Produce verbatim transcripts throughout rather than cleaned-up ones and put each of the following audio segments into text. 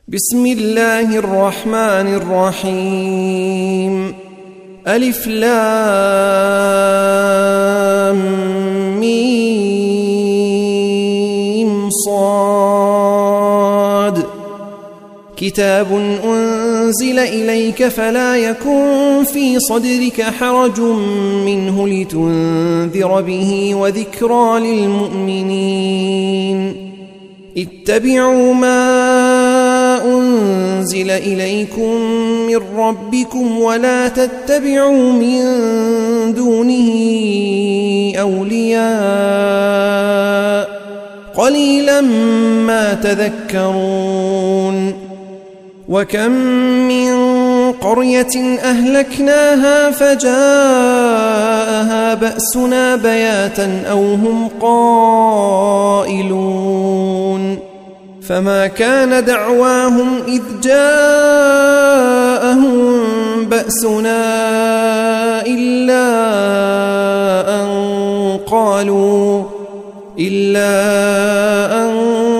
بسم الله الرحمن الرحيم. ألف لام ميم صاد. كتاب أنزل إليك فلا يكن في صدرك حرج منه لتنذر به وذكرى للمؤمنين. اتبعوا ما أنزل إليكم من ربكم ولا تتبعوا من دونه أولياء قليلا ما تذكرون. وكم من قرية أهلكناها فجاءها بأسنا بياتا أو هم قائلون. فما كان دعواهم إذ جاءهم بأسنا إلا أن قالوا إلا أن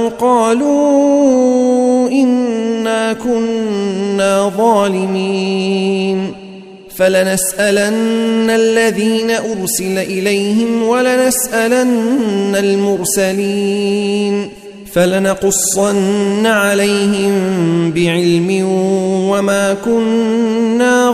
قالوا إنا كنا ظالمين. فلنسألن الذين أرسل إليهم ولنسألن المرسلين فلنقصن عليهم بعلم وما كنا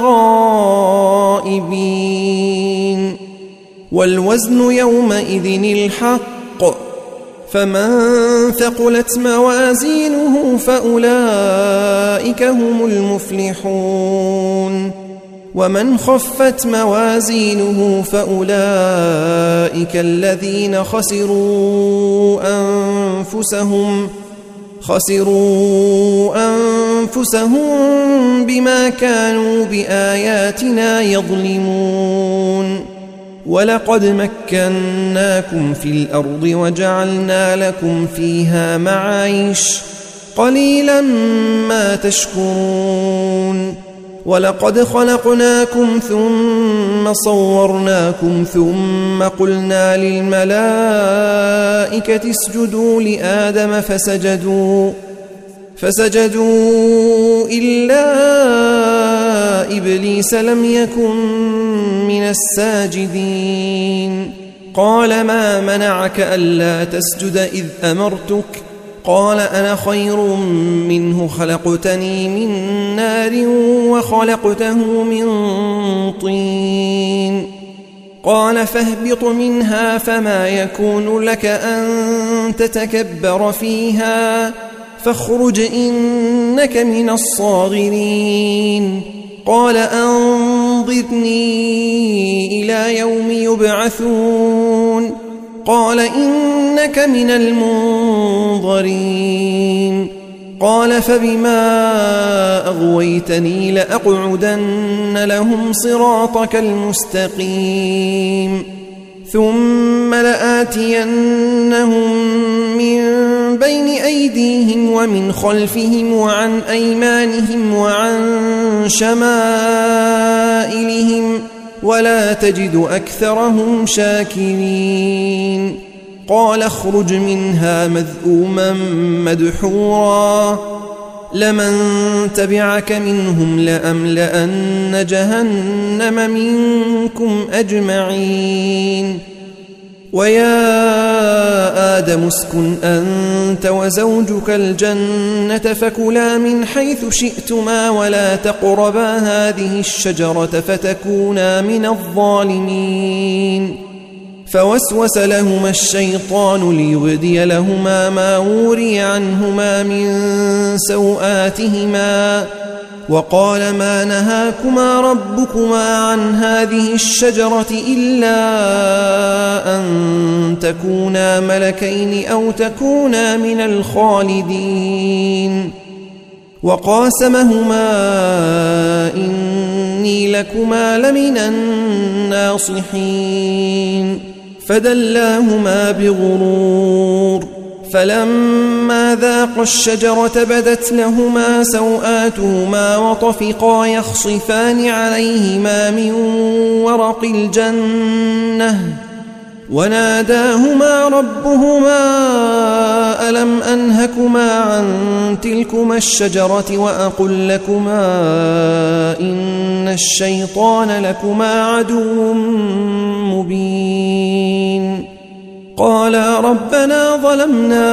غائبين. والوزن يومئذ الحق فمن ثقلت موازينه فأولئك هم المفلحون ومن خفت موازينه فأولئك الذين خسروا أنفسهم خسروا أنفسهم بما كانوا بآياتنا يظلمون. ولقد مكناكم في الأرض وجعلنا لكم فيها معايش قليلا ما تشكرون. ولقد خلقناكم ثم صورناكم ثم قلنا للملائكة اسجدوا لآدم فسجدوا فسجدوا إلا إبليس لم يكن من الساجدين. قال ما منعك ألا تسجد إذ أمرتك؟ قال أنا خير منه خلقتني من نار وخلقته من طين. قال فاهبط منها فما يكون لك أن تتكبر فيها فاخرج إنك من الصاغرين. قال أنظرني إلى يوم يبعثون. قال إنك من المنظرين. قال فبما أغويتني لأقعدن لهم صراطك المستقيم ثم لآتينهم من بين أيديهم ومن خلفهم وعن أيمانهم وعن شمائلهم ولا تجد أكثرهم شاكرين. قال اخرج منها مذءوما مدحورا لمن تبعك منهم لأملأن جهنم منكم أجمعين. ويا آدم اسكن أنت وزوجك الجنة فكلا من حيث شئتما ولا تقربا هذه الشجرة فتكونا من الظالمين. فوسوس لهما الشيطان ليبدي لهما ما وري عنهما من سوآتهما وقال ما نهاكما ربكما عن هذه الشجرة إلا أن تكونا ملكين أو تكونا من الخالدين. وقاسمهما إني لكما لمن الناصحين فدلاهما بغرور. فلما ذاقا الشجرة بدت لهما سوآتهما وطفقا يخصفان عليهما من ورق الجنة وناداهما ربهما ألم أنهكما عن تلكما الشجرة وأقل لكما إن الشيطان لكما عدو مبين قالا ربنا ظلمنا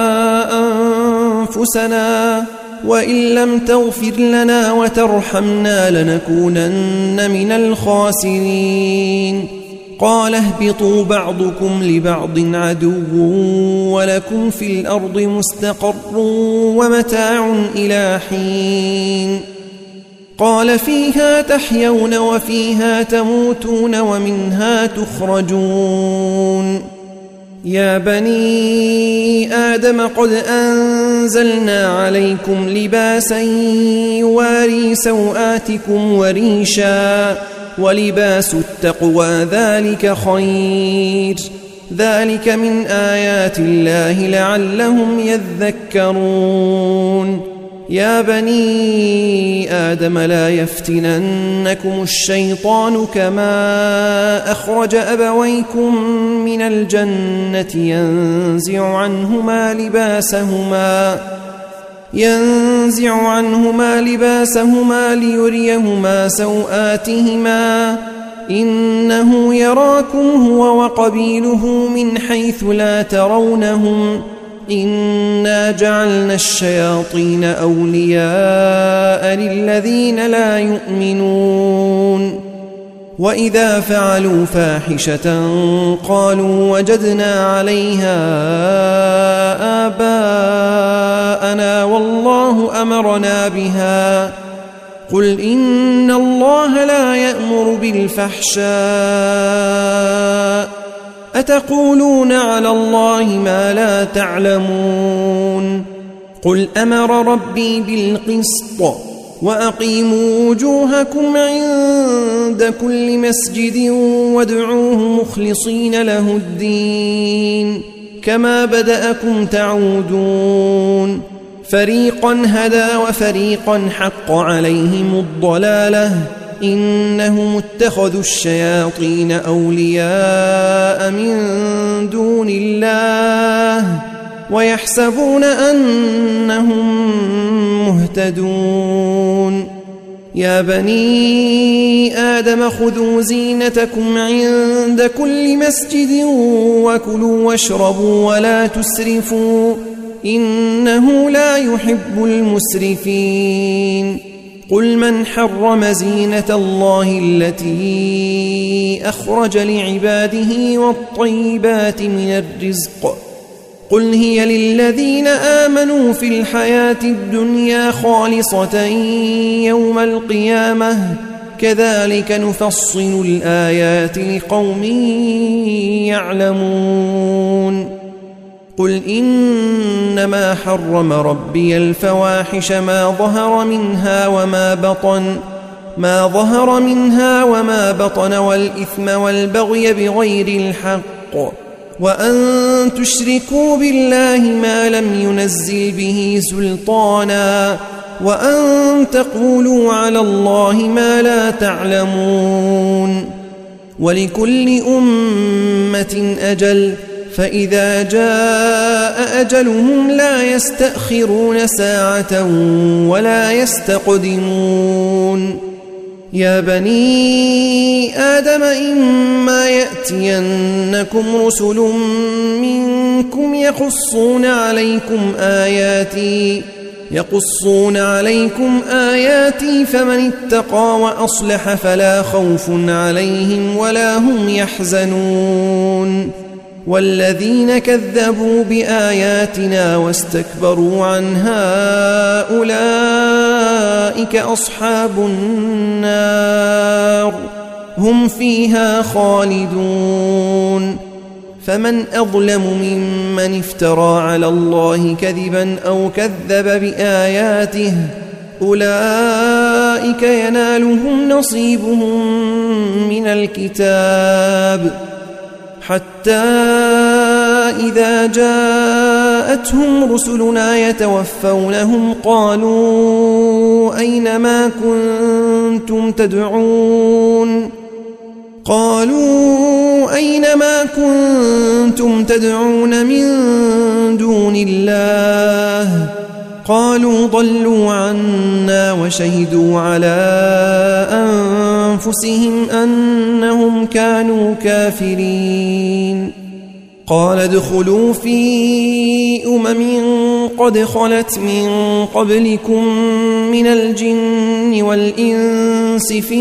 أنفسنا وإن لم تغفر لنا وترحمنا لنكونن من الخاسرين قال اهبطوا بعضكم لبعض عدو ولكم في الأرض مستقر ومتاع إلى حين قال فيها تحيون وفيها تموتون ومنها تخرجون يا بني آدم قد أنزلنا عليكم لباسا يواري سوآتكم وريشا ولباس التقوى ذلك خير ذلك من آيات الله لعلهم يذكرون يا بني آدم لا يفتننكم الشيطان كما أخرج أبويكم من الجنة ينزع عنهما لباسهما ينزع عنهما لباسهما ليريهما سوآتهما إنه يراكم هو وقبيله من حيث لا ترونهم إنا جعلنا الشياطين أولياء للذين لا يؤمنون وإذا فعلوا فاحشة قالوا وجدنا عليها آباءنا والله أمرنا بها قل إن الله لا يأمر بالفحشاء أتقولون على الله ما لا تعلمون قل أمر ربي بالقسط وأقيموا وجوهكم عند كل مسجد وادعوه مخلصين له الدين كما بدأكم تعودون فريقا هدى وفريقا حق عليهم الضلالة إنهم اتخذوا الشياطين أولياء من دون الله ويحسبون أنهم مهتدون يا بني آدم خذوا زينتكم عند كل مسجد وكلوا واشربوا ولا تسرفوا إنه لا يحب المسرفين قل من حرم زينة الله التي أخرج لعباده والطيبات من الرزق قل هي للذين آمنوا في الحياة الدنيا خالصة يوم القيامة كذلك نفصل الآيات لقوم يعلمون قل إنما حرم ربي الفواحش ما ظهر منها وما بطن ما ظهر منها وما بطن والإثم والبغي بغير الحق وأن تشركوا بالله ما لم ينزل به سلطانا وأن تقولوا على الله ما لا تعلمون ولكل أمة أجل فإذا جاء أجلهم لا يستأخرون ساعة ولا يستقدمون يا بني آدم إما يأتينكم رسل منكم يقصون عليكم آياتي يقصون عليكم آياتي فمن اتقى وأصلح فلا خوف عليهم ولا هم يحزنون والذين كذبوا بآياتنا واستكبروا عنها أولئك أصحاب النار هم فيها خالدون فمن أظلم ممن افترى على الله كذبا أو كذب بآياته أولئك ينالهم نصيبهم من الكتاب حتى إذا جاءتهم رسلنا يتوفونهم قالوا أين ما كنتم تدعون قالوا أين ما كنتم تدعون من دون الله قالوا ضلوا عنا وشهدوا على أنفسهم أنهم كانوا كافرين قال ادخلوا في أمم قد خلت من قبلكم من الجن والإنس في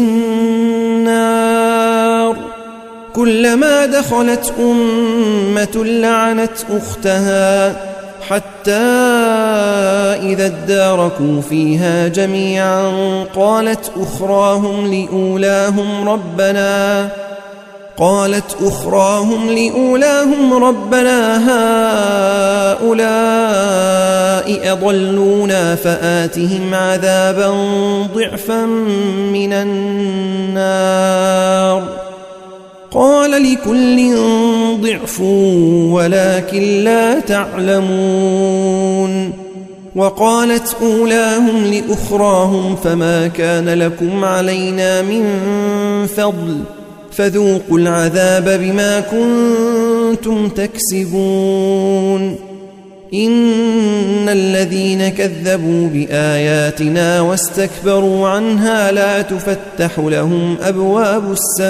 النار كلما دخلت أمة لعنت أختها حتى إذا اداركوا فيها جميعا قالت أخراهم لأولاهم ربنا قالت أخراهم لأولاهم ربنا هؤلاء أضلونا فآتهم عذابا ضعفا من النار قال لكل ضعف ولكن لا تعلمون وقالت أولاهم لأخراهم فما كان لكم علينا من فضل فذوقوا العذاب بما كنتم تكسبون إن الذين كذبوا بآياتنا واستكبروا عنها لا تفتح لهم أبواب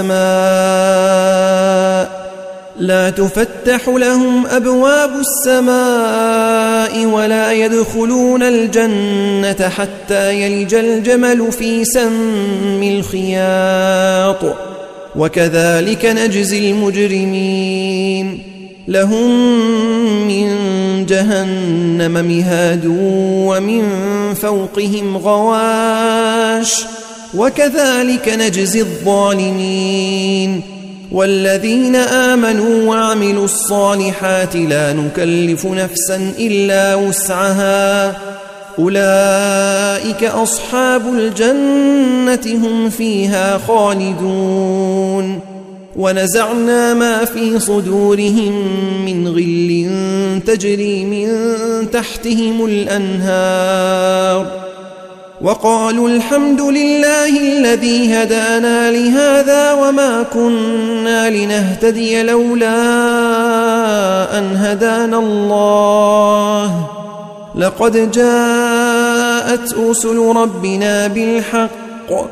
السماء لا تفتح لهم أبواب السماء ولا يدخلون الجنة حتى يلج الجمل في سم الخياط وكذلك نجزي المجرمين لهم من جهنم مهاد ومن فوقهم غواش وكذلك نجزي الظالمين والذين آمنوا وعملوا الصالحات لا نكلف نفسا إلا وسعها أولئك أصحاب الجنة هم فيها خالدون ونزعنا ما في صدورهم من غل تجري من تحتهم الأنهار وقالوا الحمد لله الذي هدانا لهذا وما كنا لنهتدي لولا أن هدانا الله لقد جاءت رسل ربنا بالحق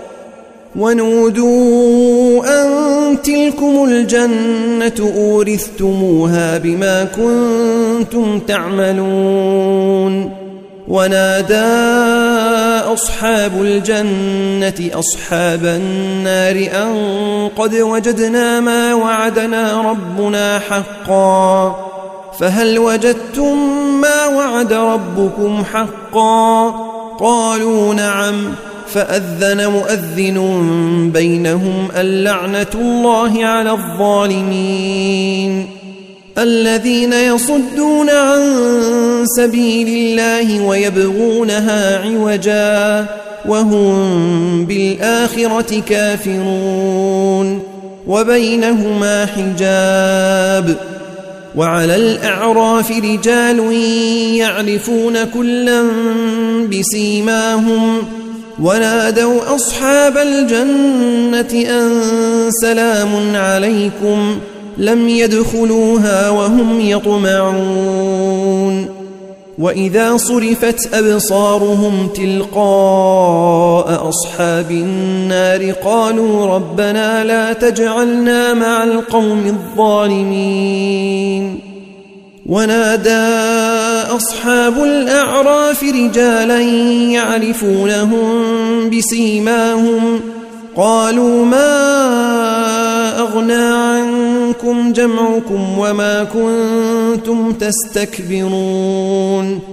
ونودوا أن تلكم الجنة أورثتموها بما كنتم تعملون ونادى أصحاب الجنة أصحاب النار أن قد وجدنا ما وعدنا ربنا حقا فهل وجدتم ما وعد ربكم حقا قالوا نعم فأذن مؤذن بينهم اللعنة الله على الظالمين الذين يصدون عن سبيل الله ويبغونها عوجا وهم بالآخرة كافرون وبينهما حجاب وعلى الأعراف رجال يعرفون كلا بسيماهم ونادوا أصحاب الجنة أن سلام عليكم لم يدخلوها وهم يطمعون وإذا صرفت أبصارهم تلقاء أصحاب النار قالوا ربنا لا تجعلنا مع القوم الظالمين ونادى أصحاب الأعراف رجالا يعرفونهم بسيماهم قالوا ما أغنى عنكم جمعكم وما كنتم تستكبرون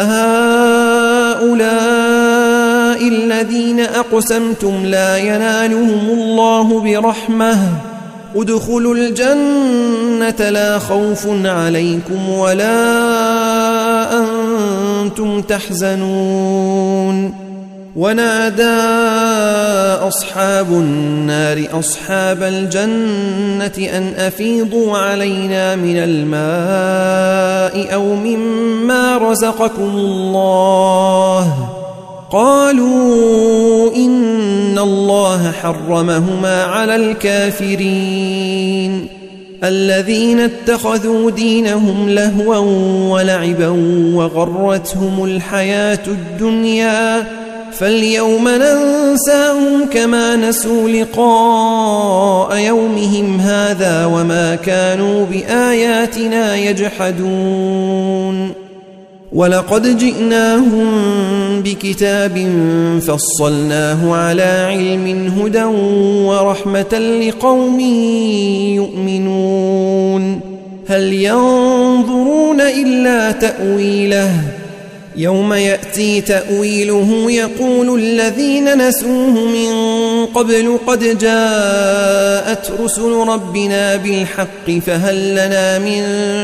أهؤلاء الذين أقسمتم لا ينالهم الله برحمة ادخلوا الجنة لا خوف عليكم ولا أنتم تحزنون ونادى أصحاب النار أصحاب الجنة أن أفيضوا علينا من الماء أو مما رزقكم الله قالوا إن الله حرمهما على الكافرين الذين اتخذوا دينهم لهوا ولعبا وغرتهم الحياة الدنيا فاليوم ننساهم كما نسوا لقاء يومهم هذا وما كانوا بآياتنا يجحدون ولقد جئناهم بكتاب فصلناه على علم هدى ورحمة لقوم يؤمنون هل ينظرون إلا تأويله يوم يأتي تأويله يقول الذين نسوه من قبل قد جاءت رسل ربنا بالحق فهل لنا من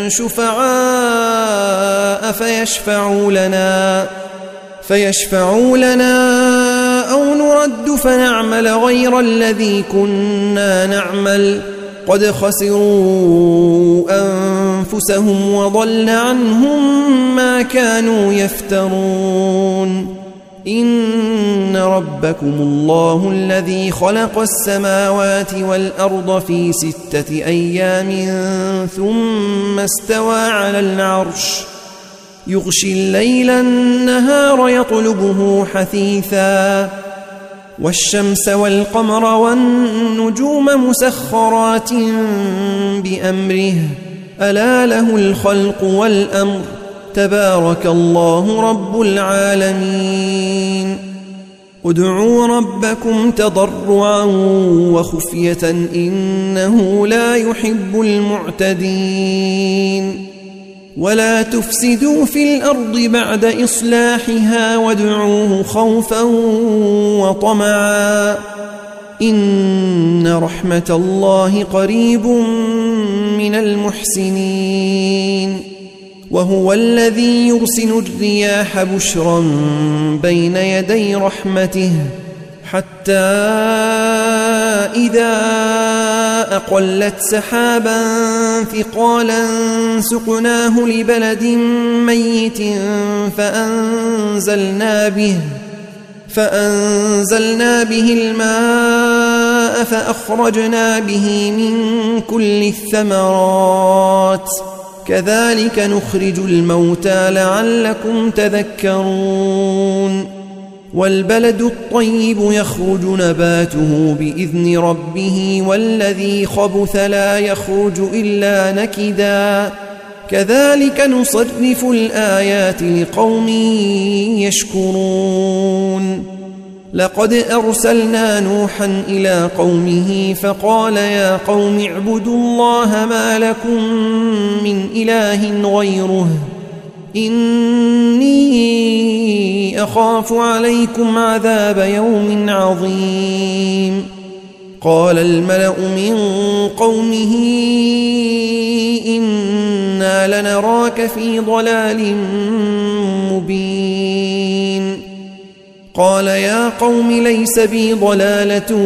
شفعاء فيشفعوا لنا فيشفعوا لنا أو نرد فنعمل غير الذي كنا نعمل قد خسروا أنفسهم وضل عنهم ما كانوا يفترون إن ربكم الله الذي خلق السماوات والأرض في ستة أيام ثم استوى على العرش يغشي الليل النهار يطلبه حثيثا والشمس والقمر والنجوم مسخرات بأمره ألا له الخلق والأمر تبارك الله رب العالمين ادعوا ربكم تضرعا وخفية إنه لا يحب المعتدين ولا تفسدوا في الأرض بعد إصلاحها وادعوه خوفا وطمعا إن رحمة الله قريب من المحسنين وهو الذي يرسل الرياح بشرا بين يدي رحمته حتى إذا أقلت سحابا ثقالا سقناه لبلد ميت فأنزلنا به فأنزلنا به الماء فأخرجنا به من كل الثمرات كذلك نخرج الموتى لعلكم تذكرون والبلد الطيب يخرج نباته بإذن ربه والذي خبث لا يخرج إلا نكدا كذلك نصرف الآيات لقوم يشكرون لقد أرسلنا نوحا إلى قومه فقال يا قوم اعبدوا الله ما لكم من إله غيره إني أخاف عليكم عذاب يوم عظيم قال الملأ من قومه إنا لنراك في ضلال مبين قال يا قوم ليس بي ضلالة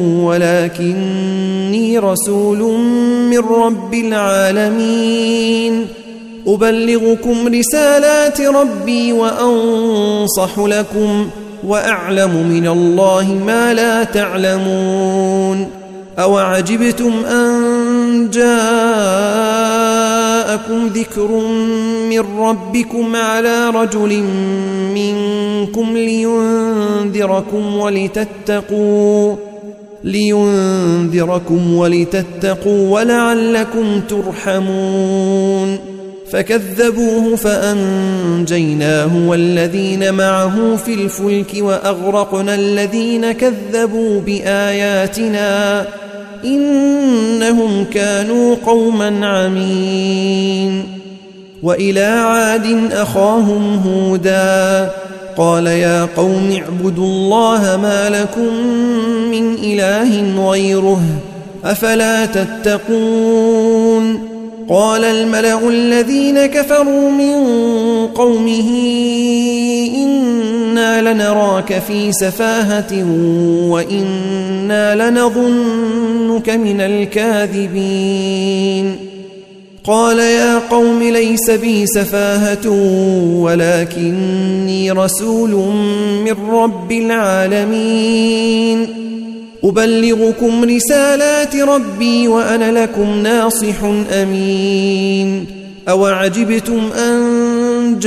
ولكني رسول من رب العالمين أبلغكم رسالات ربي وأنصح لكم وأعلم من الله ما لا تعلمون أوعجبتم أن جاءكم ذكر من ربكم على رجل منكم لينذركم ولتتقوا لينذركم ولتتقوا ولعلكم ترحمون فكذبوه فأنجيناه والذين معه في الفلك وأغرقنا الذين كذبوا بآياتنا إنهم كانوا قوما عمين وإلى عاد أخاهم هودا قال يا قوم اعبدوا الله ما لكم من إله غيره أفلا تتقون قال الملأ الذين كفروا من قومه إنا لنراك في سفاهة وإنا لنظنك من الكاذبين قال يا قوم ليس بي سفاهة ولكني رسول من رب العالمين أبلغكم رسالات ربي وأنا لكم ناصح أمين أوعجبتم أن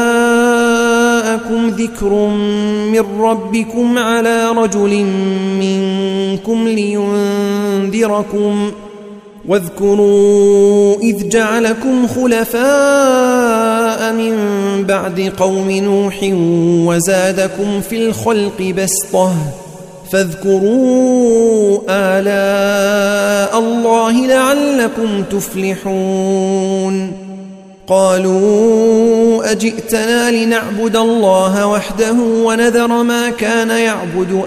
جاءكم ذكر من ربكم على رجل منكم لينذركم واذكروا إذ جعلكم خلفاء من بعد قوم نوح وزادكم في الخلق بسطة فاذكروا آلاء الله لعلكم تفلحون قالوا أجئتنا لنعبد الله وحده ونذر ما كان يعبد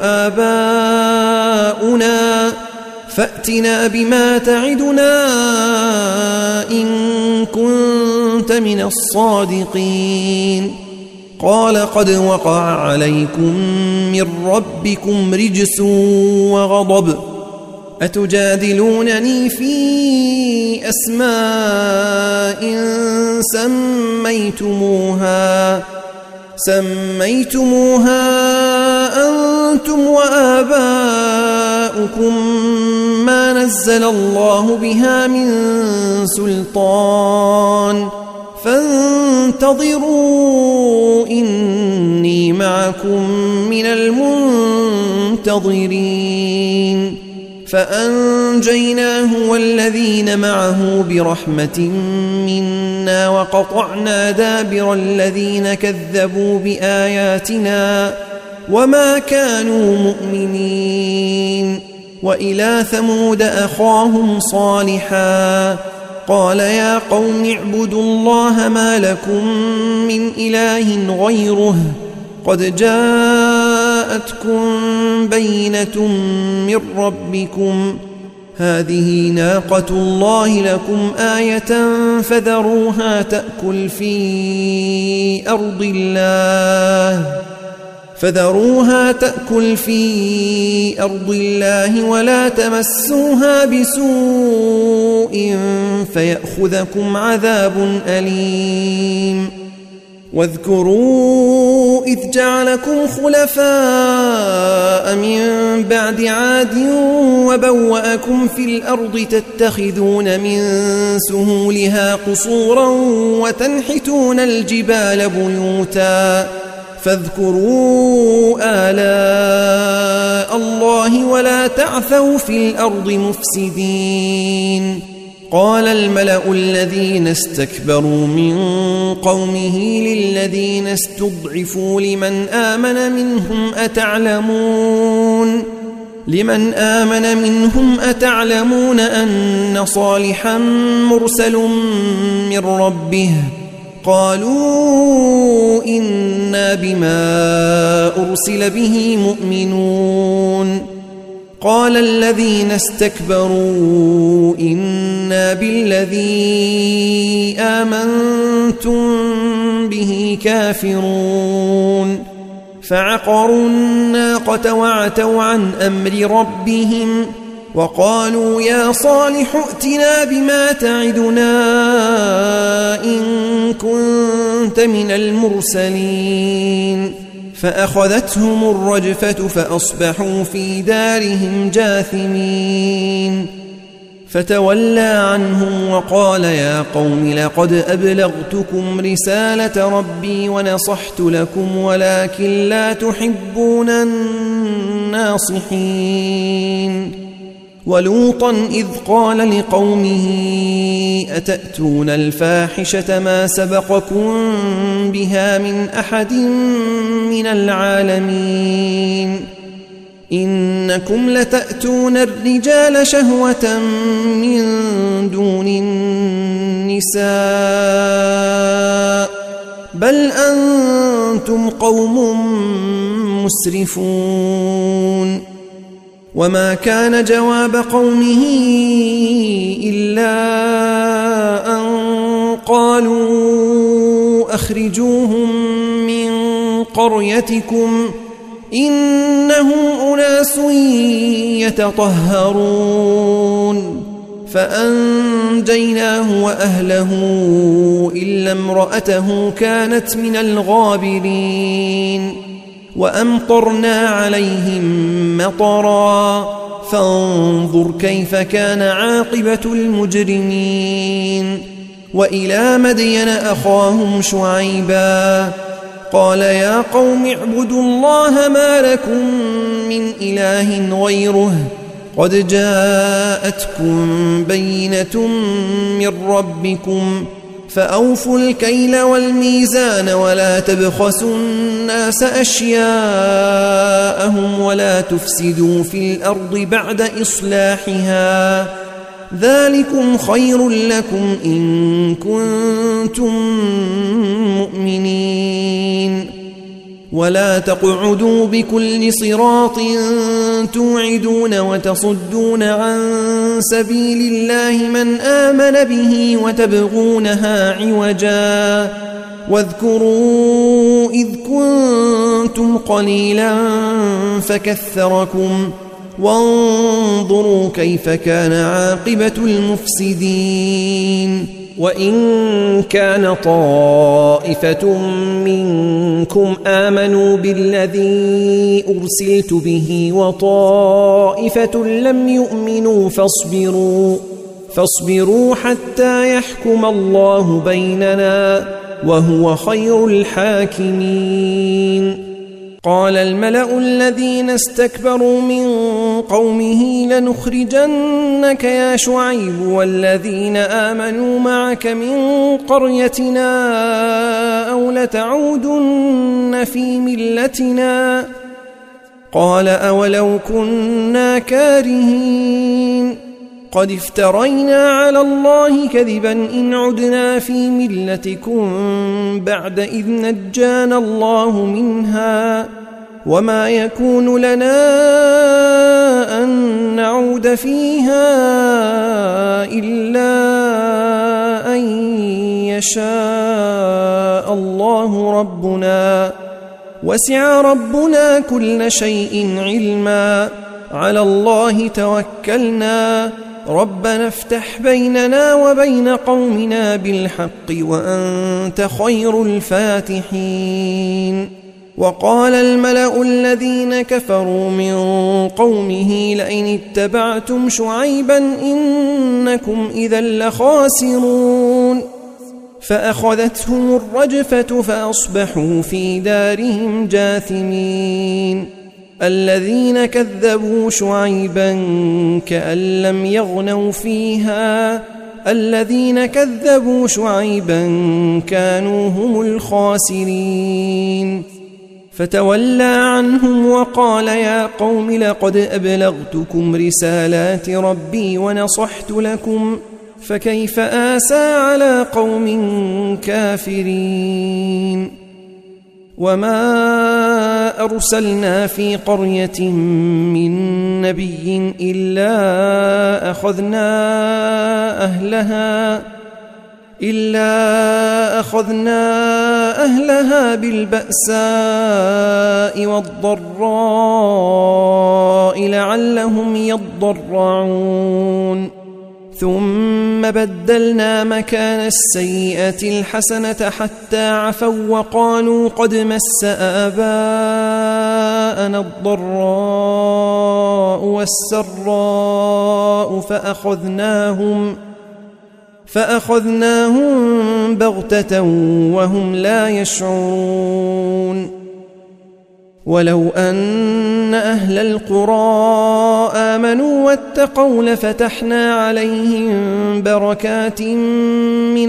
آباؤنا فأتنا بما تعدنا إن كنت من الصادقين قال قد وقع عليكم من ربكم رجس وغضب أتجادلونني في أسماء سميتموها سميتموها أنتم وآباؤكم ما نزل الله بها من سلطان فانتظروا إني معكم من المنتظرين فأنجيناه والذين معه برحمة منا وقطعنا دابر الذين كذبوا بآياتنا وما كانوا مؤمنين وإلى ثمود أخاهم صالحا قال يا قوم اعبدوا الله ما لكم من إله غيره قد جاءتكم بينة من ربكم هذه ناقة الله لكم آية فذروها تأكل في أرض الله فذروها تأكل في أرض الله ولا تمسوها بسوء فيأخذكم عذاب أليم واذكروا إذ جعلكم خلفاء من بعد عاد وبوأكم في الأرض تتخذون من سهولها قصورا وتنحتون الجبال بيوتا فاذكروا آلاء الله ولا تعثوا في الأرض مفسدين قال الملأ الذين استكبروا من قومه للذين استضعفوا لمن آمن منهم أتعلمون لمن آمن منهم أتعلمون أن صالحا مرسل من ربه قالوا إنا بما أرسل به مؤمنون قال الذين استكبروا إنا بالذي آمنتم به كافرون فعقروا الناقة وعتوا عن أمر ربهم وقالوا يا صالح ائتنا بما تعدنا إن كنت من المرسلين فأخذتهم الرجفة فأصبحوا في دارهم جاثمين فتولى عنهم وقال يا قوم لقد أبلغتكم رسالة ربي ونصحت لكم ولكن لا تحبون الناصحين ولوطا إذ قال لقومه أتأتون الفاحشة ما سبقكم بها من أحد من العالمين إنكم لتأتون الرجال شهوة من دون النساء بل أنتم قوم مسرفون وما كان جواب قومه إلا أن قالوا أخرجوهم من قريتكم إنهم أناس يتطهرون فأنجيناه وأهله إلا امرأته كانت من الغابرين وأمطرنا عليهم مطرا فانظر كيف كان عاقبة المجرمين وإلى مدين أخاهم شعيبا قال يا قوم اعبدوا الله ما لكم من إله غيره قد جاءتكم بينة من ربكم فأوفوا الكيل والميزان ولا تبخسوا الناس أشياءهم ولا تفسدوا في الأرض بعد إصلاحها ذلكم خير لكم إن كنتم مؤمنين ولا تقعدوا بكل صراط توعدون وتصدون عن سبيل الله من آمن به وتبغونها عوجا واذكروا إذ كنتم قليلا فكثركم وانظروا كيف كان عاقبة المفسدين وإن كان طائفة منكم آمنوا بالذي أرسلت به وطائفة لم يؤمنوا فاصبروا فاصبروا حتى يحكم الله بيننا وهو خير الحاكمين قال الملأ الذين استكبروا من قومه لنخرجنك يا شعيب والذين آمنوا معك من قريتنا أو لتعودن في ملتنا قال أولو كنا كارهين قد افترينا على الله كذبا إن عدنا في ملتكم بعد إذ نجانا الله منها وما يكون لنا أن نعود فيها إلا أن يشاء الله ربنا وسع ربنا كل شيء علما على الله توكلنا ربنا افتح بيننا وبين قومنا بالحق وأنت خير الفاتحين وقال الملأ الذين كفروا من قومه لئن اتبعتم شعيبا إنكم إذا لخاسرون فأخذتهم الرجفة فأصبحوا في دارهم جاثمين الذين كذبوا شعيبا كأن لم يغنوا فيها الذين كذبوا شعيبا كانوا هم الخاسرين فتولى عنهم وقال يا قوم لقد أبلغتكم رسالات ربي ونصحت لكم فكيف آسى على قوم كافرين وما أرسلنا في قرية من نبي إلا أخذنا أهلها إلا أخذنا أهلها بالبأساء والضراء لعلهم يضرعون ثم بدلنا مكان السيئة الحسنة حتى عفوا وقالوا قد مس آباءنا الضراء والسراء فأخذناهم فأخذناهم بغتة وهم لا يشعرون ولو أن أهل القرى آمنوا واتقوا لفتحنا عليهم بركات من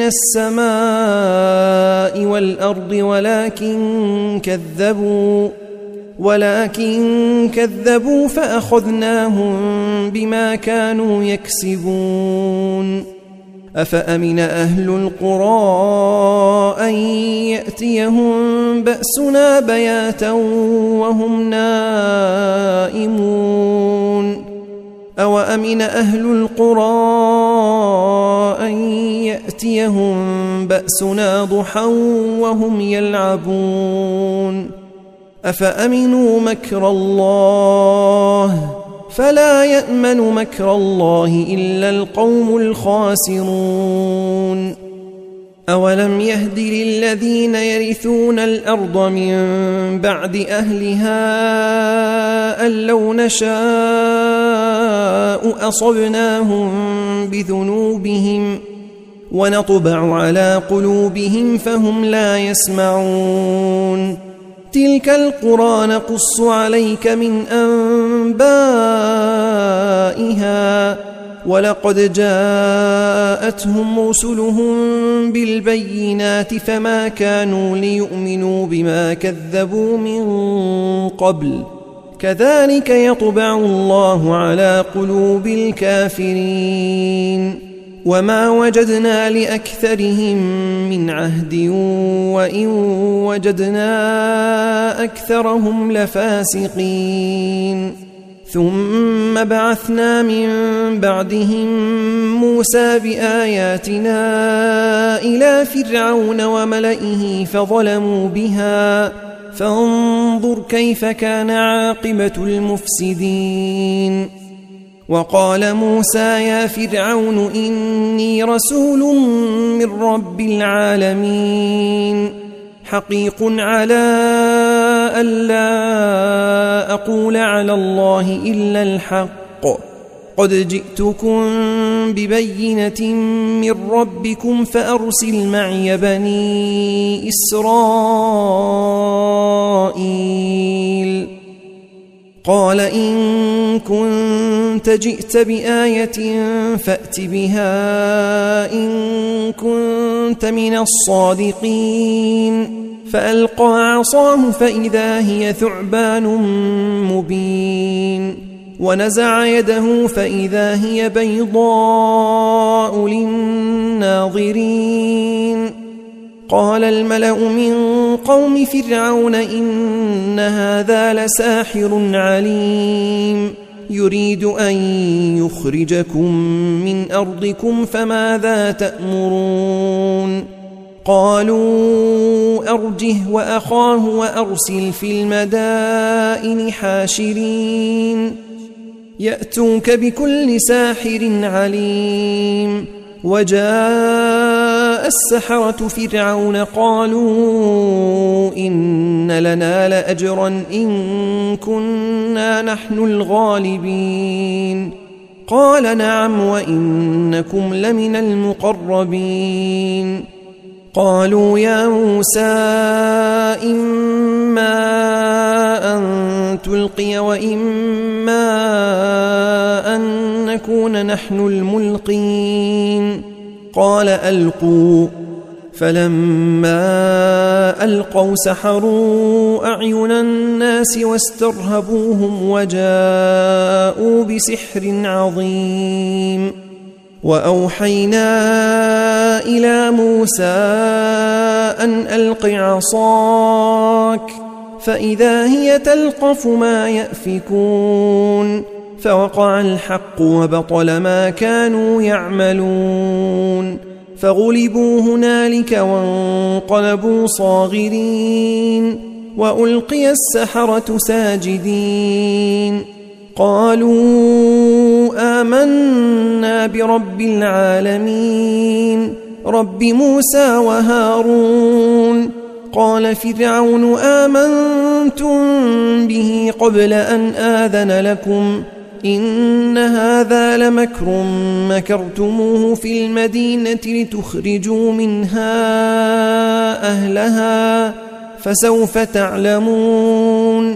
السماء والأرض ولكن كذبوا ولكن كذبوا فأخذناهم بما كانوا يكسبون أفأمن أهل القرى أن يأتيهم بأسنا بياتا وهم نائمون أو أمن أهل القرى أن يأتيهم بأسنا ضحى وهم يلعبون أفأمنوا مكر الله فلا يأمن مكر الله إلا القوم الخاسرون أولم يهد للذين يرثون الأرض من بعد أهلها أن لو نشاء أصبناهم بذنوبهم ونطبع على قلوبهم فهم لا يسمعون تلك القرى نقص عليك من أنبائها ولقد جاءتهم رسلهم بالبينات فما كانوا ليؤمنوا بما كذبوا من قبل كذلك يطبع الله على قلوب الكافرين وما وجدنا لأكثرهم من عهد وإن وجدنا أكثرهم لفاسقين ثم بعثنا من بعدهم موسى بآياتنا إلى فرعون وملئه فظلموا بها فانظر كيف كان عاقبة المفسدين وقال موسى يا فرعون إني رسول من رب العالمين حقيق على ألا أقول على الله إلا الحق قد جئتكم ببينة من ربكم فأرسل معي بني إسرائيل قال إن كنت جئت بآية فأت بها إن كنت من الصادقين فألقى عصاه فإذا هي ثعبان مبين ونزع يده فإذا هي بيضاء للناظرين قال الملأ من قوم فرعون إن هذا لساحر عليم يريد أن يخرجكم من أرضكم فماذا تأمرون قالوا أرجه وأخاه وأرسل في المدائن حاشرين يأتوك بكل ساحر عليم وجاء السحرة فرعون قالوا إن لنا لأجرا إن كنا نحن الغالبين قال نعم وإنكم لمن المقربين قالوا يا موسى إما أن تلقي وإما أن نكون نحن الملقين قال ألقوا فلما ألقوا سحروا أعين الناس واسترهبوهم وجاءوا بسحر عظيم وأوحينا إلى موسى أن ألق عصاك فإذا هي تلقف ما يأفكون فوقع الحق وبطل ما كانوا يعملون فغلبوا هنالك وانقلبوا صاغرين وألقي السحرة ساجدين قالوا آمنا برب العالمين رب موسى وهارون قال فرعون آمنتم به قبل أن آذن لكم إن هذا لمكر مكرتموه في المدينة لتخرجوا منها أهلها فسوف تعلمون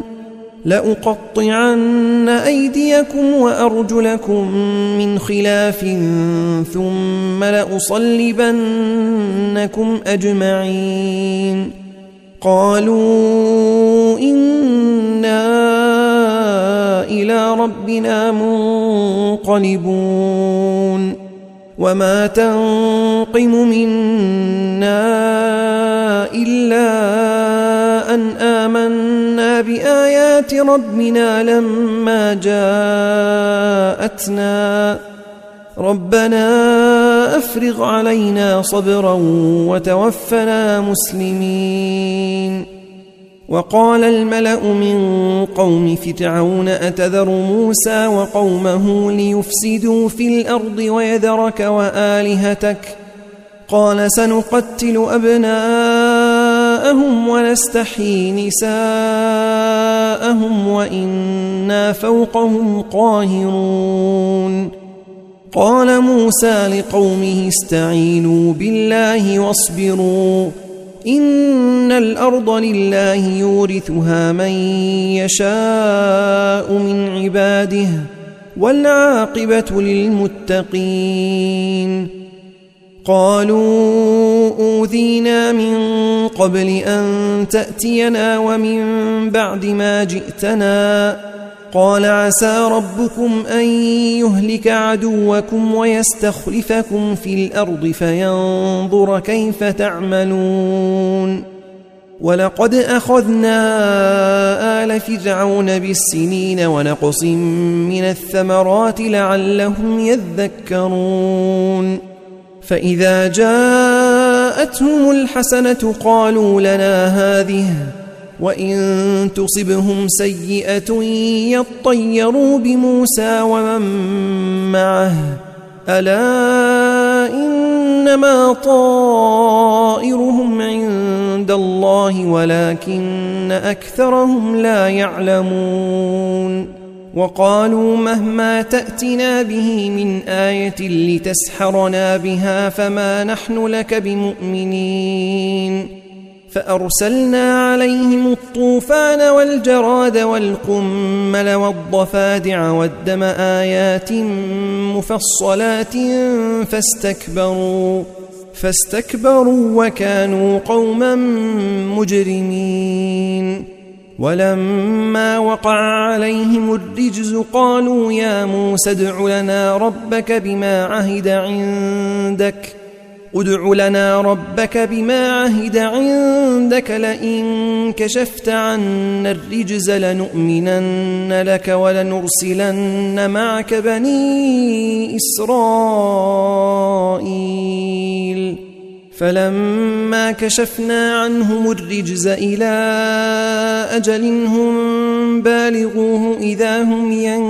لأقطعن أيديكم وأرجلكم من خلاف ثم لأصلبنكم أجمعين قالوا إنا إلى ربنا منقلبون وما تنقم منا إلا أن آمنا بآيات ربنا لما جاءتنا ربنا أفرغ علينا صبرا وتوفنا مسلمين وقال الملأ من قوم فرعون أتذر موسى وقومه ليفسدوا في الأرض ويذرك وآلهتك قال سنقتل أبناءهم ونستحيي نساءهم وإنا فوقهم قاهرون قال موسى لقومه استعينوا بالله واصبروا إن الأرض لله يورثها من يشاء من عباده والعاقبة للمتقين قالوا أوذينا من قبل أن تأتينا ومن بعد ما جئتنا قال عسى ربكم أن يهلك عدوكم ويستخلفكم في الأرض فينظر كيف تعملون ولقد أخذنا آل فرعون بالسنين ونقص من الثمرات لعلهم يذكرون فإذا جاءتهم الحسنة قالوا لنا هذه وإن تصبهم سيئة يطيروا بموسى ومن معه ألا إنما طائرهم عند الله ولكن أكثرهم لا يعلمون وقالوا مهما تأتنا به من آية لتسحرنا بها فما نحن لك بمؤمنين فأرسلنا عليهم الطوفان والجراد والقمل والضفادع والدم آيات مفصلات فاستكبروا فاستكبروا وكانوا قوما مجرمين ولما وقع عليهم الرجز قالوا يا موسى ادع لنا ربك بما عهد عندك ادع لنا ربك بما عهد عندك لئن كشفت عنا الرجز لنؤمنن لك ولنرسلن معك بني إسرائيل فلما كشفنا عنهم الرجز إلى أجل هم بالغوه إذا هم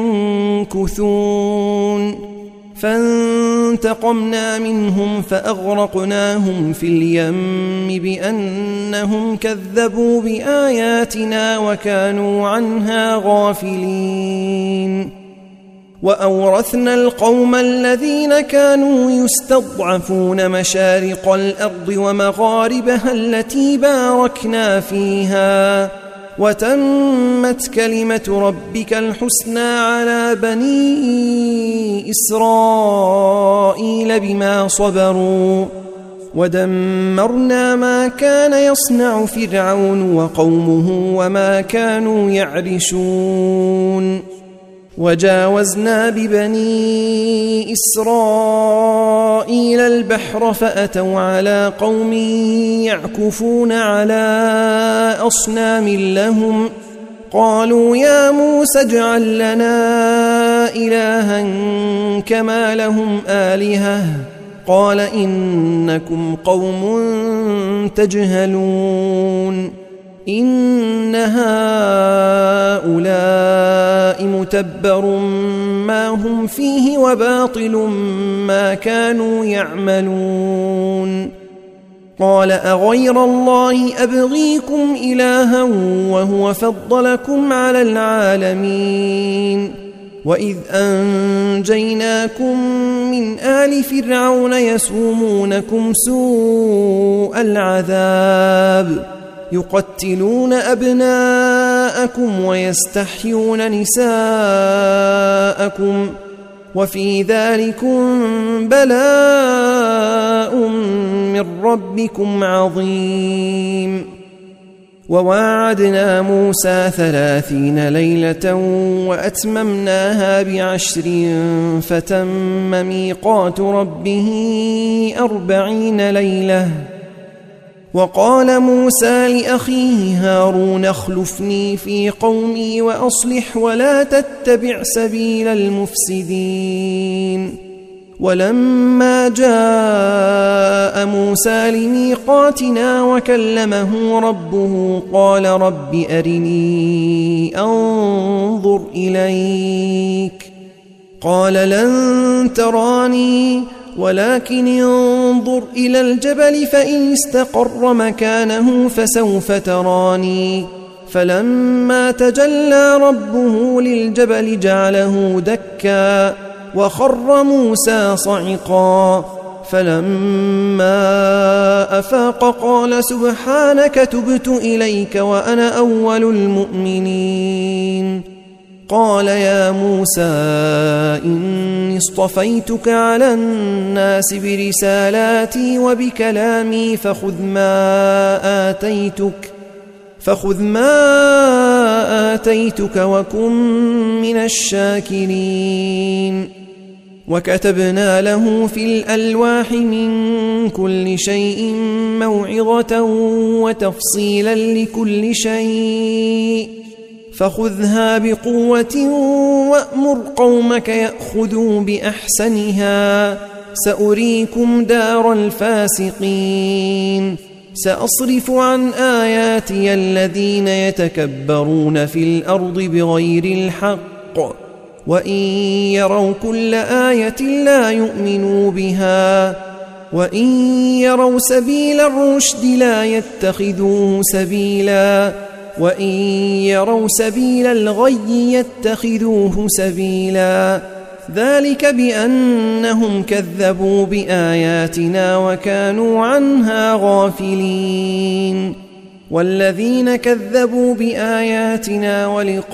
ينكثون فانتقمنا منهم فأغرقناهم في اليم بأنهم كذبوا بآياتنا وكانوا عنها غافلين وأورثنا القوم الذين كانوا يستضعفون مشارق الأرض ومغاربها التي باركنا فيها وتمت كلمة ربك الحسنى على بني إسرائيل بما صبروا ودمرنا ما كان يصنع فرعون وقومه وما كانوا يعرشون وجاوزنا ببني إسرائيل البحر فأتوا على قوم يعكفون على أصنام لهم قالوا يا موسى اجعل لنا إلها كما لهم آلهة قال إنكم قوم تجهلون إن هؤلاء متبر ما هم فيه وباطل ما كانوا يعملون قال أغير الله أبغيكم إلها وهو فضلكم على العالمين وإذ أنجيناكم من آل فرعون يسومونكم سوء العذاب يقتلون أبناءكم ويستحيون نساءكم وفي ذلكم بلاء من ربكم عظيم وواعدنا موسى ثلاثين ليلة وأتممناها بعشر فتم ميقات ربه أربعين ليلة وقال موسى لأخيه هارون اخلفني في قومي وأصلح ولا تتبع سبيل المفسدين ولما جاء موسى لميقاتنا وكلمه ربه قال رب أرني أنظر إليك قال لن تراني ولكن انظر إلى الجبل فإن استقر مكانه فسوف تراني فلما تجلى ربه للجبل جعله دكا وخر موسى صعقا فلما أفاق قال سبحانك تبت إليك وأنا أول المؤمنين قال يا موسى إني اصطفيتك على الناس برسالاتي وبكلامي فخذ ما آتيتك فخذ ما آتيتك وكن من الشاكرين وكتبنا له في الألواح من كل شيء موعظة وتفصيلا لكل شيء فخذها بقوة وأمر قومك يأخذوا بأحسنها سأريكم دار الفاسقين سأصرف عن آياتي الذين يتكبرون في الأرض بغير الحق وإن يروا كل آية لا يؤمنوا بها وإن يروا سبيل الرشد لا يتخذوه سبيلا وإن يروا سبيل الغي يتخذوه سبيلا ذلك بأنهم كذبوا بآياتنا وكانوا عنها غافلين والذين كذبوا بآياتنا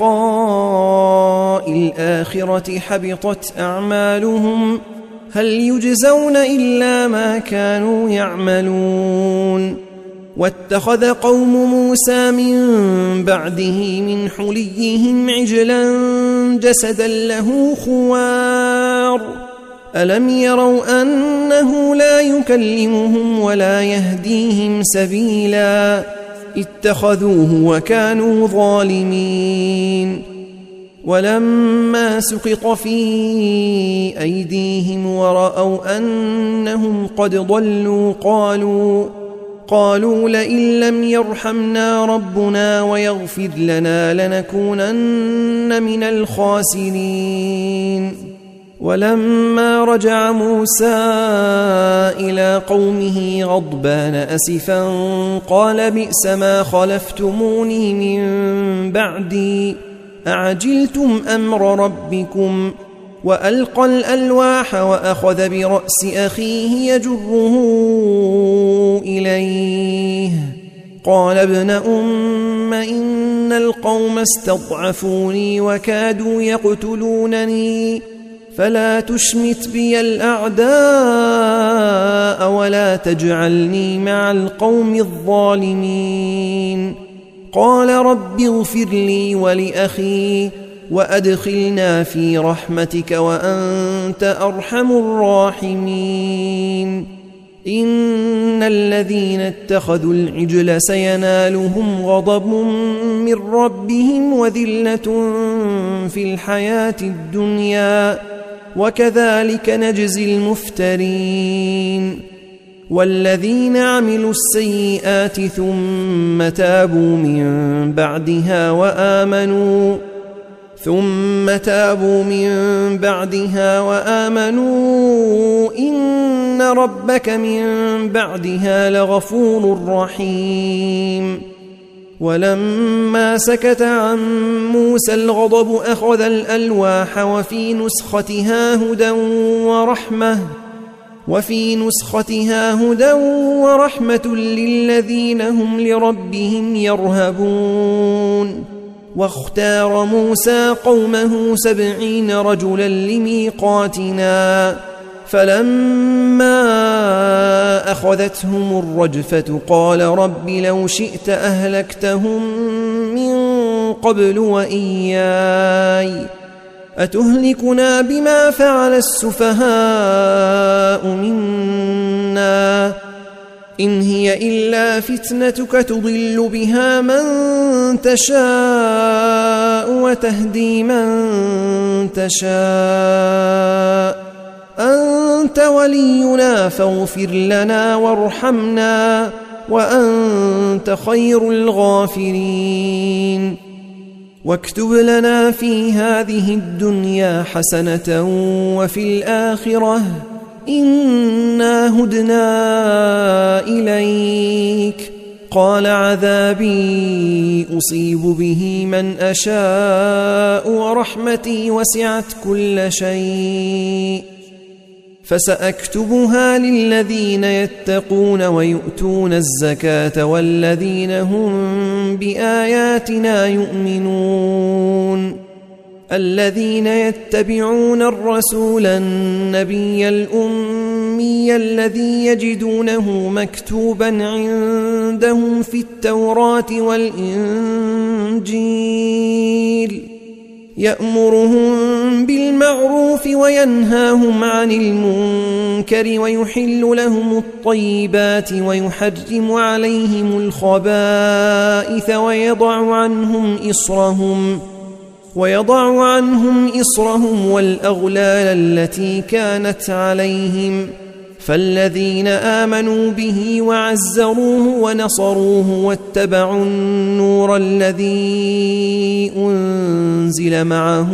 ولقاء الآخرة حبطت أعمالهم هل يجزون إلا ما كانوا يعملون واتخذ قوم موسى من بعده من حليهم عجلا جسدا له خوار ألم يروا أنه لا يكلمهم ولا يهديهم سبيلا اتخذوه وكانوا ظالمين ولما سقط في أيديهم ورأوا أنهم قد ضلوا قالوا قالوا لئن لم يرحمنا ربنا ويغفر لنا لنكونن من الخاسرين ولما رجع موسى إلى قومه غضبان أسفا قال بئس ما خلفتموني من بعدي أعجلتم أمر ربكم وألقى الألواح وأخذ برأس أخيه يجره إليه قال ابن أم إن القوم استضعفوني وكادوا يقتلونني فلا تشمت بي الأعداء ولا تجعلني مع القوم الظالمين قال رب اغفر لي ولأخي وأدخلنا في رحمتك وأنت أرحم الراحمين إن الذين اتخذوا العجل سينالهم غضب من ربهم وذلة في الحياة الدنيا وكذلك نجزي المفترين والذين عملوا السيئات ثم تابوا من بعدها وآمنوا ثم تابوا من بعدها وآمنوا إن ربك من بعدها لغفور رحيم ولما سكت عن موسى الغضب أخذ الألواح وفي نسختها هدى ورحمة وفي نسختها هدى ورحمة للذين هم لربهم يرهبون واختار موسى قومه سبعين رجلا لميقاتنا فلما أخذتهم الرجفة قال رب لو شئت أهلكتهم من قبل وإياي أتهلكنا بما فعل السفهاء منا إن هي إلا فتنتك تضل بها من تشاء وتهدي من تشاء أنت أنت ولينا فاغفر لنا وارحمنا وأنت خير الغافرين. واكتب لنا في هذه الدنيا حسنة وفي الآخرة إنا هدنا إليك. قال عذابي أصيب به من أشاء ورحمتي وسعت كل شيء فسأكتبها للذين يتقون ويؤتون الزكاة والذين هم بآياتنا يؤمنون الذين يتبعون الرسول النبي الأمي الذي يجدونه مكتوبا عندهم في التوراة والإنجيل يأمرهم بالمعروف وينهاهم عن المنكر ويحل لهم الطيبات ويحرم عليهم الخبائث ويضع عنهم إصرهم ويضع عنهم إصرهم والأغلال التي كانت عليهم فالذين آمنوا به وعزروه ونصروه واتبعوا النور الذي أنزل معه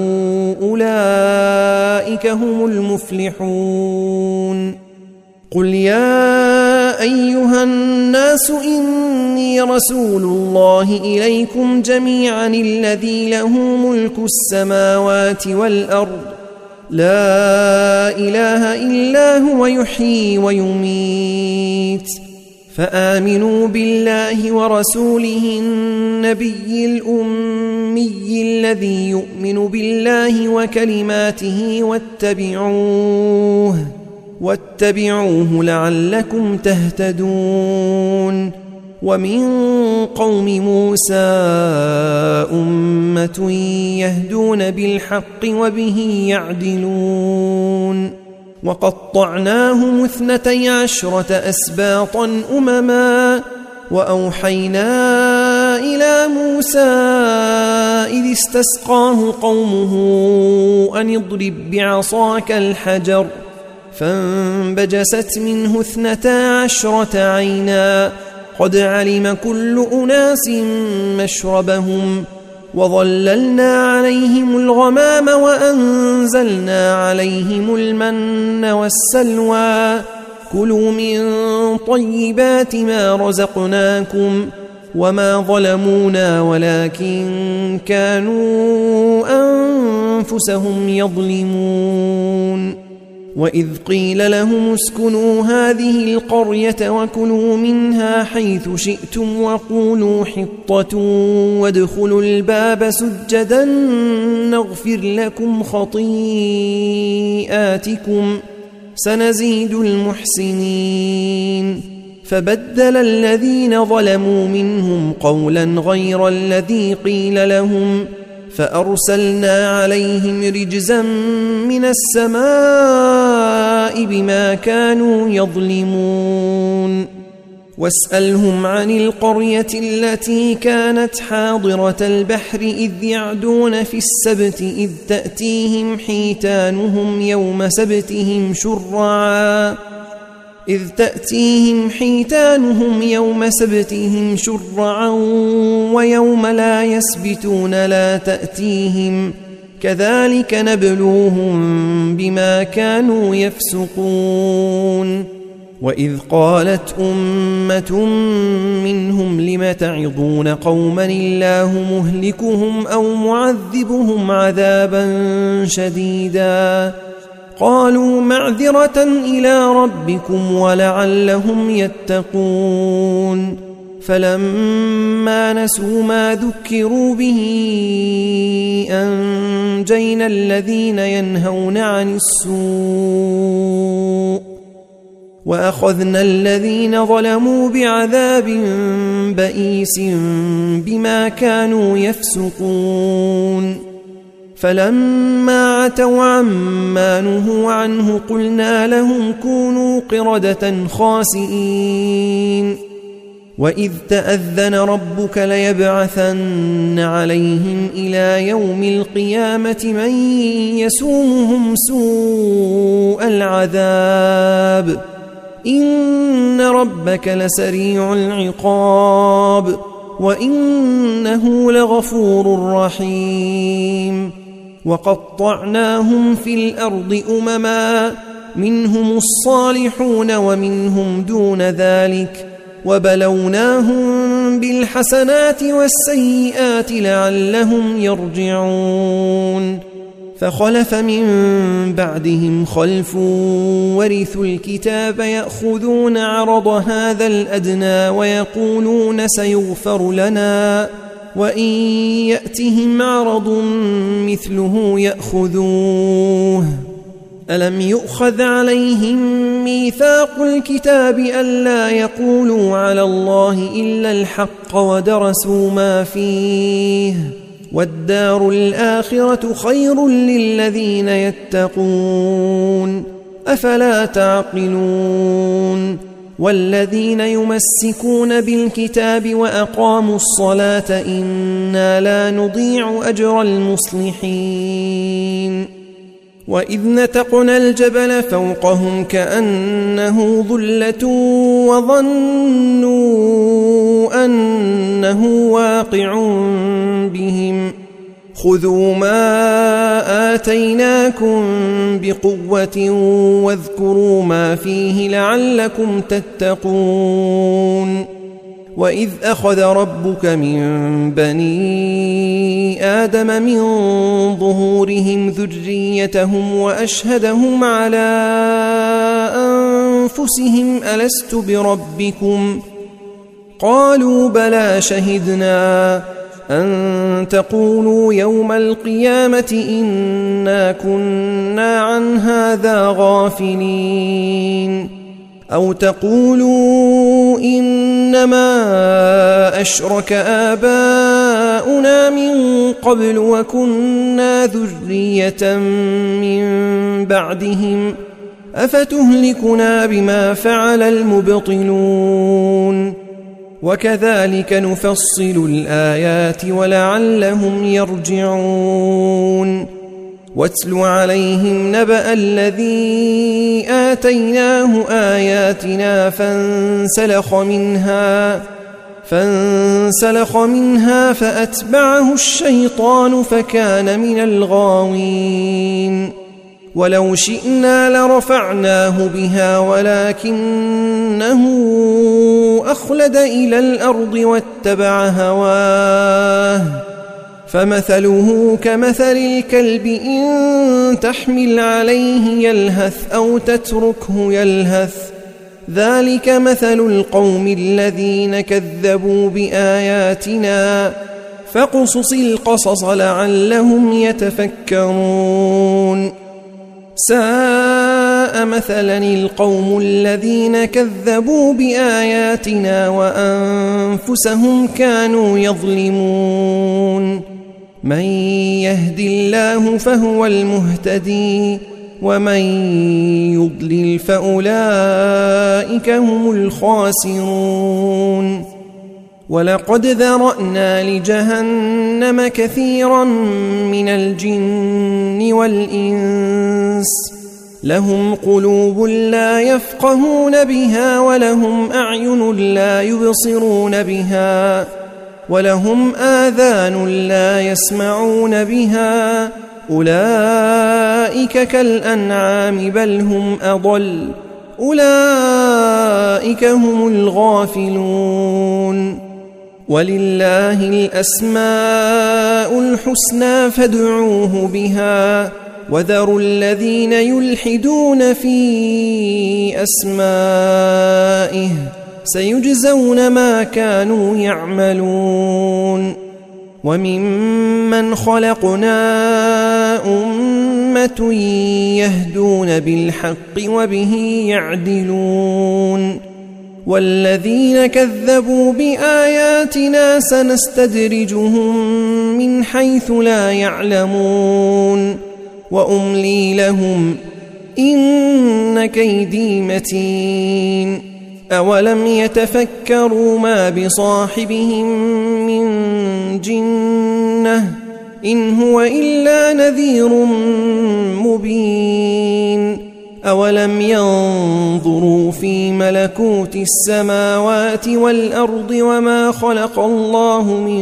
أولئك هم المفلحون. قل يا أيها الناس إني رسول الله إليكم جميعا الذي له ملك السماوات والأرض لا إله إلا هو يحيي ويميت فآمنوا بالله ورسوله النبي الأمي الذي يؤمن بالله وكلماته واتبعوه واتبعوه لعلكم تهتدون. ومن قوم موسى أمة يهدون بالحق وبه يعدلون وقطعناهم اثنتي عشرة أسباطا أمما وأوحينا إلى موسى إذ استسقاه قومه أن اضرب بعصاك الحجر فانبجست منه اثنتا عشرة عينا قد علم كل أناس مشربهم وظللنا عليهم الغمام وأنزلنا عليهم المن والسلوى كلوا من طيبات ما رزقناكم وما ظلمونا ولكن كانوا أنفسهم يظلمون. وإذ قيل لهم اسكنوا هذه القرية وكلوا منها حيث شئتم وقولوا حطة وادخلوا الباب سجدا نغفر لكم خطيئاتكم سنزيد المحسنين. فبدل الذين ظلموا منهم قولا غير الذي قيل لهم فأرسلنا عليهم رجزا من السماء بما كانوا يظلمون. واسألهم عن القرية التي كانت حاضرة البحر إذ يعدون في السبت إذ تأتيهم حيتانهم يوم سبتهم شرعا إذ تأتيهم حيتانهم يوم سبتهم شرعا ويوم لا يسبتون لا تأتيهم كذلك نبلوهم بما كانوا يفسقون. وإذ قالت أمة منهم لم تعظون قوما الله مهلكهم أو معذبهم عذابا شديدا قالوا معذرة إلى ربكم ولعلهم يتقون. فلما نسوا ما ذكروا به أنجينا الذين ينهون عن السوء وأخذنا الذين ظلموا بعذاب بئيس بما كانوا يفسقون. فلما عتوا عما نهوا عنه قلنا لهم كونوا قردة خاسئين. وإذ تأذن ربك ليبعثن عليهم إلى يوم القيامة من يسومهم سوء العذاب إن ربك لسريع العقاب وإنه لغفور رحيم وقطعناهم في الأرض أمما منهم الصالحون ومنهم دون ذلك وبلوناهم بالحسنات والسيئات لعلهم يرجعون فخلف من بعدهم خلف ورثوا الكتاب يأخذون عرض هذا الأدنى ويقولون سيغفر لنا وإن يأتهم عرض مثله يأخذوه ألم يؤخذ عليهم ميثاق الكتاب ألا يقولوا على الله إلا الحق ودرسوا ما فيه والدار الآخرة خير للذين يتقون أفلا تعقلون والذين يمسكون بالكتاب وأقاموا الصلاة إنا لا نضيع أجر المصلحين وإذ نتقنا الجبل فوقهم كأنه ظلة وظنوا أنه واقع بهم خذوا ما آتيناكم بقوة واذكروا ما فيه لعلكم تتقون وإذ أخذ ربك من بني آدم من ظهورهم ذريتهم وأشهدهم على أنفسهم ألست بربكم قالوا بلى شهدنا أن تقولوا يوم القيامة إنا كنا عن هذا غافلين أو تقولوا إنما أشرك آباؤنا من قبل وكنا ذرية من بعدهم أفتهلكنا بما فعل المبطلون وكذلك نفصل الآيات ولعلهم يرجعون واتل عليهم نبأ الذي آتيناه آياتنا فانسلخ منها فانسلخ منها فأتبعه الشيطان فكان من الغاوين ولو شئنا لرفعناه بها ولكنه أخلد إلى الأرض واتبع هواه فمثله كمثل الكلب إن تحمل عليه يلهث أو تتركه يلهث ذلك مثل القوم الذين كذبوا بآياتنا فاقصص القصص لعلهم يتفكرون ساء مثلا القوم الذين كذبوا بآياتنا وأنفسهم كانوا يظلمون من يهد الله فهو المهتدي ومن يضلل فأولئك هم الخاسرون ولقد ذرأنا لجهنم كثيرا من الجن والإنس لهم قلوب لا يفقهون بها ولهم أعين لا يبصرون بها ولهم آذان لا يسمعون بها أولئك كالأنعام بل هم أضل أولئك هم الغافلون ولله الأسماء الحسنى فادعوه بها وذروا الذين يلحدون في أسمائه سيجزون ما كانوا يعملون وممن خلقنا أمة يهدون بالحق وبه يعدلون والذين كذبوا بآياتنا سنستدرجهم من حيث لا يعلمون وأملي لهم إن كيدي متين أولم يتفكروا ما بصاحبهم من جنة إن هو إلا نذير مبين أولم ينظروا في ملكوت السماوات والأرض وما خلق الله من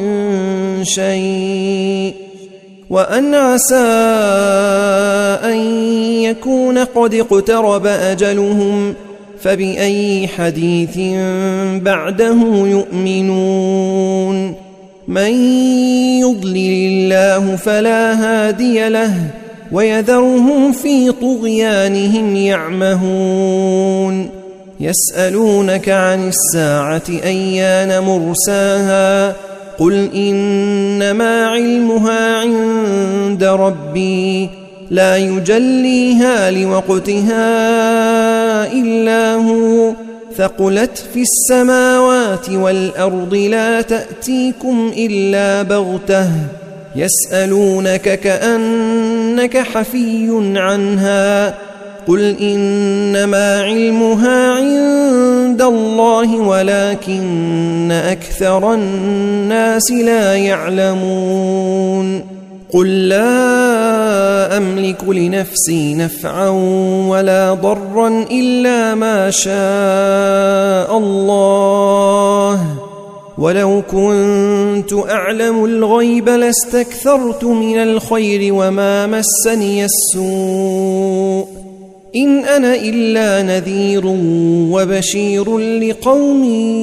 شيء وأن عسى أن يكون قد اقترب أجلهم فبأي حديث بعده يؤمنون من يضلل الله فلا هادي له ويذرهم في طغيانهم يعمهون يسألونك عن الساعة أيان مرساها قل إنما علمها عند ربي لا يجليها لوقتها إلا هو ثقلت في السماوات والأرض لا تأتيكم إلا بغتة يسألونك كأنك حفي عنها قل إنما علمها عند الله ولكن أكثر الناس لا يعلمون قل لا أملك لنفسي نفعا ولا ضرا إلا ما شاء الله ولو كنت أعلم الغيب لاستكثرت من الخير وما مسني السوء إن أنا إلا نذير وبشير لقوم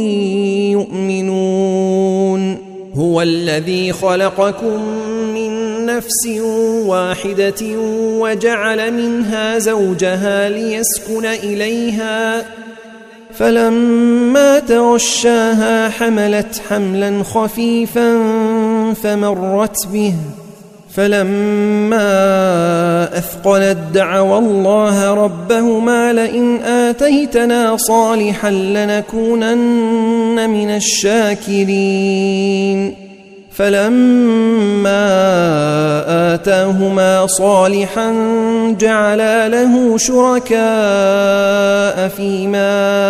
يؤمنون هو الذي خلقكم من نفس واحدة وجعل منها زوجها ليسكن إليها فلما تغشاها حملت حملا خفيفا فمرت به فلما أثقلت دعوا الله ربهما لئن آتيتنا صالحا لنكونن من الشاكرين فلما آتاهما صالحا جعلا له شركاء فيما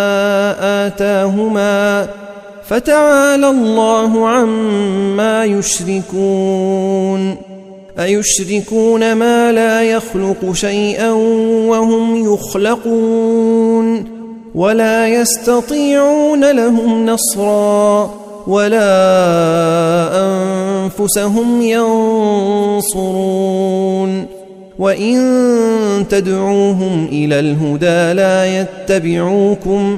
آتاهما فتعالى الله عما يشركون أيشركون ما لا يخلق شيئا وهم يخلقون ولا يستطيعون لهم نصرا ولا أنفسهم ينصرون وإن تدعوهم إلى الهدى لا يتبعوكم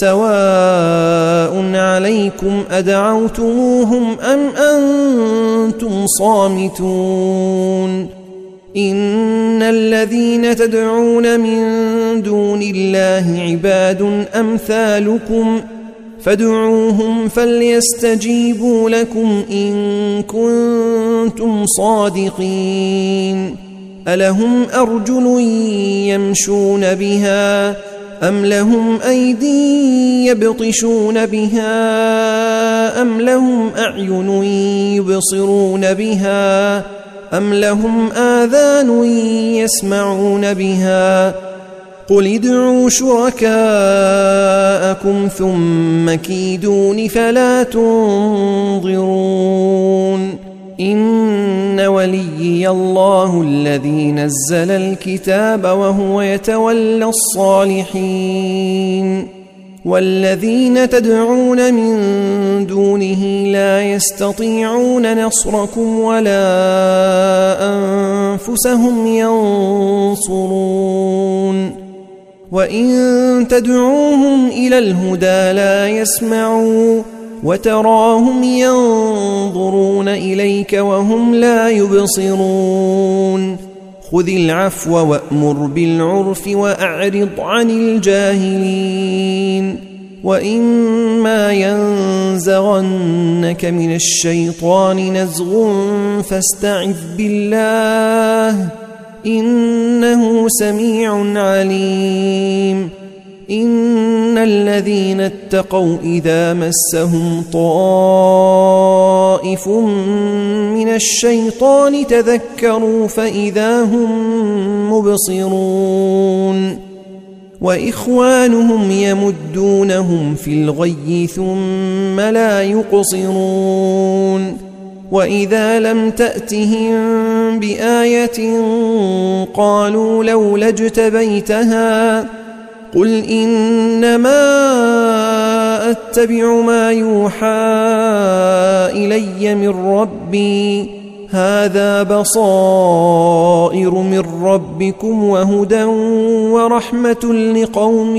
سواء عليكم أدعوتموهم أم أنتم صامتون إن الذين تدعون من دون الله عباد أمثالكم فادعوهم فليستجيبوا لكم إن كنتم صادقين ألهم أرجل يمشون بها أم لهم أيدي يبطشون بها أم لهم أعين يبصرون بها أم لهم آذان يسمعون بها قل ادعوا شركاءكم ثم كيدون فلا تنظرون إن وليي الله الذي نزل الكتاب وهو يتولى الصالحين والذين تدعون من دونه لا يستطيعون نصركم ولا أنفسهم ينصرون وإن تدعوهم إلى الهدى لا يسمعوا وتراهم ينظرون إليك وهم لا يبصرون خذ العفو وأمر بالعرف وأعرض عن الجاهلين وإما ينزغنك من الشيطان نزغ فاستعذ بالله إنه سميع عليم إن الذين اتقوا إذا مسهم طائف من الشيطان تذكروا فإذا هم مبصرون وإخوانهم يمدونهم في الغي ثم لا يقصرون وإذا لم تأتهم بآية قالوا لولا اجتبيتها قل إنما أتبع ما يوحى إلي من ربي هذا بصائر من ربكم وهدى ورحمة لقوم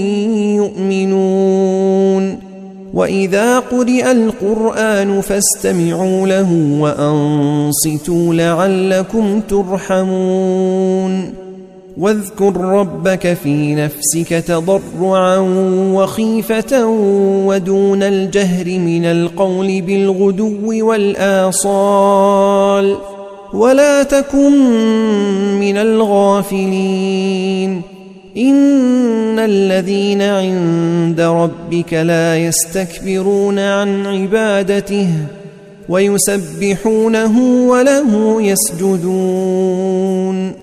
يؤمنون وإذا قرئ القرآن فاستمعوا له وأنصتوا لعلكم ترحمون واذكر ربك في نفسك تضرعا وخيفة ودون الجهر من القول بالغدو والآصال ولا تكن من الغافلين إن الذين عند ربك لا يستكبرون عن عبادته ويسبحونه وله يسجدون